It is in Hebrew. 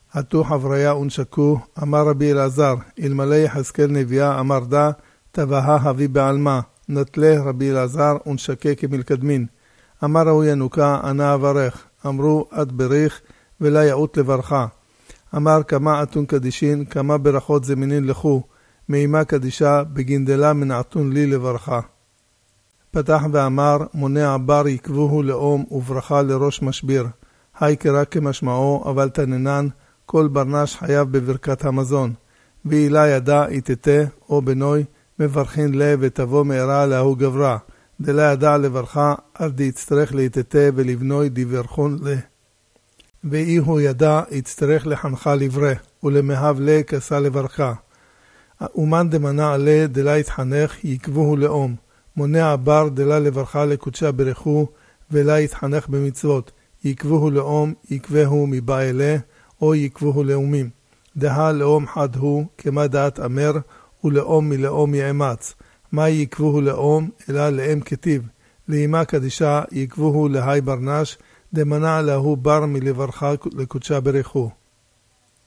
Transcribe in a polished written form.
עטו חבריה ונשקו, אמר רבי אלעזר, אלמלא יחזקאל נביאה אמר דה, תבהה הביא בעלמה, נטלה רבי אלעזר ונשקה כמלקדמין. אמר ראו ינוקה, אנא אברך, אמרו עד בריך ולה יאות לברכה. אמר כמה עטון קדישין, כמה ברכות זמינין לכו, מאימה קדישה בגינדלה מנעתון לי לברכה. פתח ואמר, מונה עבר יקבוהו לאום וברכה לראש משביר. היי קרא כמשמעו, אבל תננן, כל ברנש חייב בברכת המזון. ואילה ידע יתתה, או בנוי, מברכין לה ותבוא מהרה להוא גברה. דלה ידע לברכה, אף די יצטרך ליתתה ולבנוי דיוורחון לה. ואי הוא ידע יצטרך לחנכה לברה, ולמהב לה כסה לברכה. אומן דמנה עלה דלה יתחנך יקבוהו לאום. מונה עבר דלה לברכה לקודשה ברכו, ולה יתחנך במצוות. יקבוהו לאום, יקבהו מבא אלה, או יקבוהו לאומים. דה לאום חד הוא, כמה דעת אמר, ולאום מלאום יאמץ. מה יקבוהו לאום, אלא לאם כתיב. לאימה קדישה יקבוהו להי ברנש, דמנה להוא בר מלברכה לקודשה ברכו.